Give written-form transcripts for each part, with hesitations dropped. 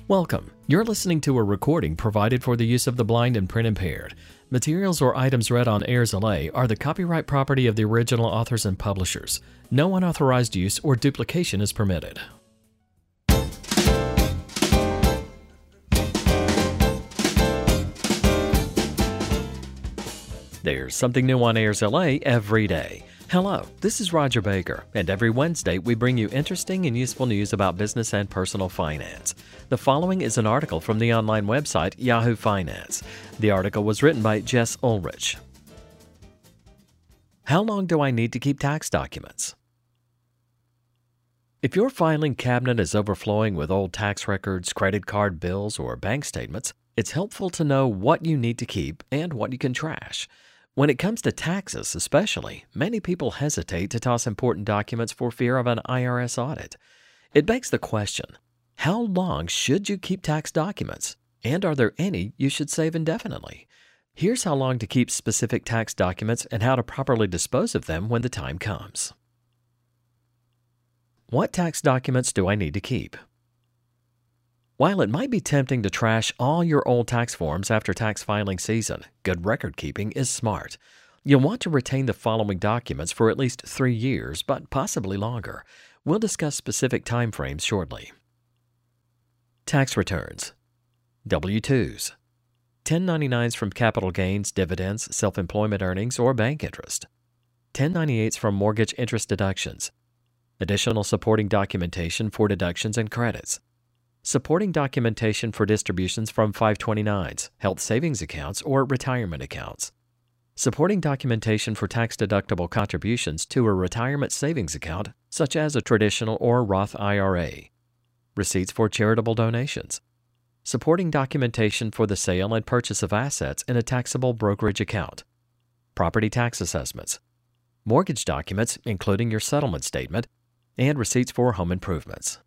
Welcome. You're listening to a recording provided for the use of the blind and print impaired. Materials or items read on Airs LA are the copyright property of the original authors and publishers. No unauthorized use or duplication is permitted. There's something new on Airs LA every day. Hello, this is Roger Baker, and every Wednesday we bring you interesting and useful news about business and personal finance. The following is an article from the online website Yahoo Finance. The article was written by Jess Ulrich. How long do I need to keep tax documents? If your filing cabinet is overflowing with old tax records, credit card bills, or bank statements, it's helpful to know what you need to keep and what you can trash. When it comes to taxes especially, many people hesitate to toss important documents for fear of an IRS audit. It begs the question, how long should you keep tax documents? And are there any you should save indefinitely? Here's how long to keep specific tax documents and how to properly dispose of them when the time comes. What tax documents do I need to keep? While it might be tempting to trash all your old tax forms after tax filing season, good record keeping is smart. You'll want to retain the following documents for at least 3 years, but possibly longer. We'll discuss specific time frames shortly. Tax returns, W-2s, 1099s from capital gains, dividends, self-employment earnings, or bank interest, 1098s from mortgage interest deductions, additional supporting documentation for deductions and credits, supporting documentation for distributions from 529s, health savings accounts, or retirement accounts. Supporting documentation for tax-deductible contributions to a retirement savings account, such as a traditional or Roth IRA. Receipts for charitable donations. Supporting documentation for the sale and purchase of assets in a taxable brokerage account. Property tax assessments. Mortgage documents, including your settlement statement, and receipts for home improvements.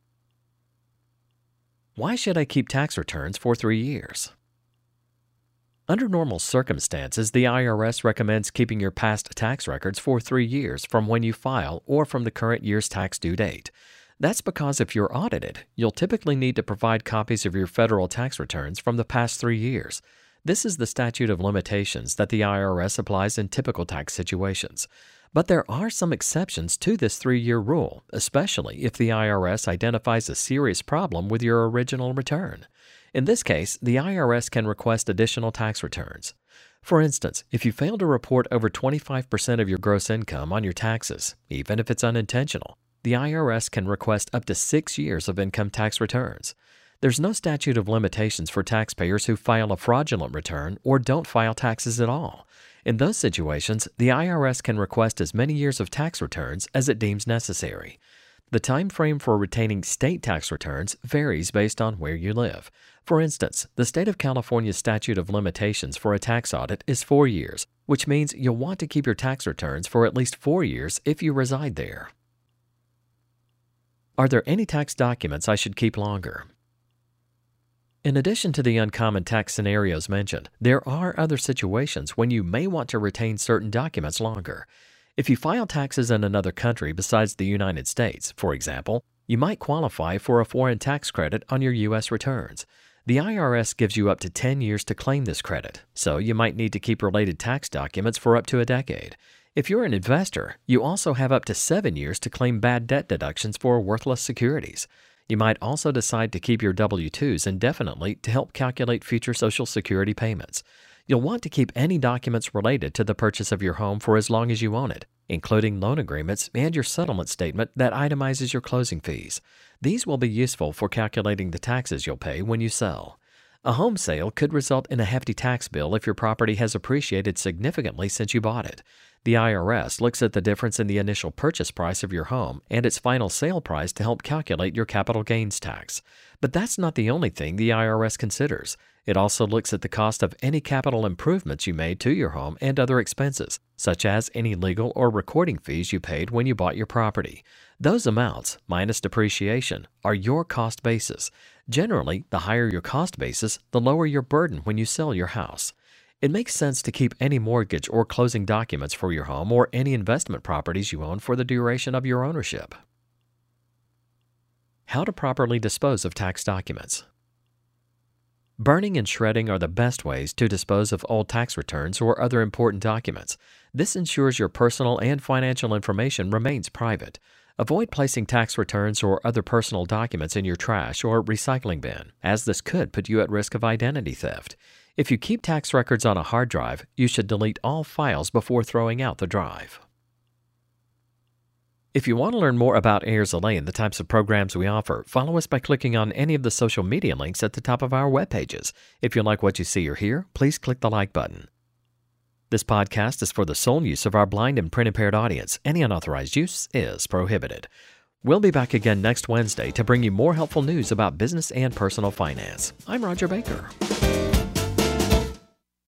Why should I keep tax returns for 3 years? Under normal circumstances, the IRS recommends keeping your past tax records for 3 years from when you file or from the current year's tax due date. That's because if you're audited, you'll typically need to provide copies of your federal tax returns from the past 3 years. This is the statute of limitations that the IRS applies in typical tax situations. But there are some exceptions to this 3-year rule, especially if the IRS identifies a serious problem with your original return. In this case, the IRS can request additional tax returns. For instance, if you fail to report over 25% of your gross income on your taxes, even if it's unintentional, the IRS can request up to 6 years of income tax returns. There's no statute of limitations for taxpayers who file a fraudulent return or don't file taxes at all. In those situations, the IRS can request as many years of tax returns as it deems necessary. The time frame for retaining state tax returns varies based on where you live. For instance, the state of California's statute of limitations for a tax audit is 4 years, which means you'll want to keep your tax returns for at least 4 years if you reside there. Are there any tax documents I should keep longer? In addition to the uncommon tax scenarios mentioned, there are other situations when you may want to retain certain documents longer. If you file taxes in another country besides the United States, for example, you might qualify for a foreign tax credit on your U.S. returns. The IRS gives you up to 10 years to claim this credit, so you might need to keep related tax documents for up to a decade. If you're an investor, you also have up to 7 years to claim bad debt deductions for worthless securities. You might also decide to keep your W-2s indefinitely to help calculate future Social Security payments. You'll want to keep any documents related to the purchase of your home for as long as you own it, including loan agreements and your settlement statement that itemizes your closing fees. These will be useful for calculating the taxes you'll pay when you sell. A home sale could result in a hefty tax bill if your property has appreciated significantly since you bought it. The IRS looks at the difference in the initial purchase price of your home and its final sale price to help calculate your capital gains tax. But that's not the only thing the IRS considers. It also looks at the cost of any capital improvements you made to your home and other expenses, such as any legal or recording fees you paid when you bought your property. Those amounts, minus depreciation, are your cost basis. Generally, the higher your cost basis, the lower your burden when you sell your house. It makes sense to keep any mortgage or closing documents for your home or any investment properties you own for the duration of your ownership. How to properly dispose of tax documents. Burning and shredding are the best ways to dispose of old tax returns or other important documents. This ensures your personal and financial information remains private. Avoid placing tax returns or other personal documents in your trash or recycling bin, as this could put you at risk of identity theft. If you keep tax records on a hard drive, you should delete all files before throwing out the drive. If you want to learn more about Airz-LA and the types of programs we offer, follow us by clicking on any of the social media links at the top of our web pages. If you like what you see or hear, please click the like button. This podcast is for the sole use of our blind and print-impaired audience. Any unauthorized use is prohibited. We'll be back again next Wednesday to bring you more helpful news about business and personal finance. I'm Roger Baker.